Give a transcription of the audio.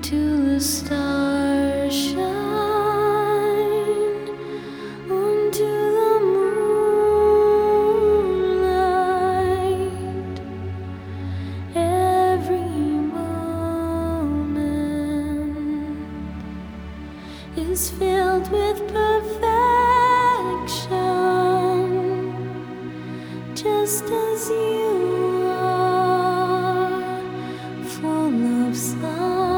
till the stars shine onto the moonlight. Every moment is filled with perfection, just as you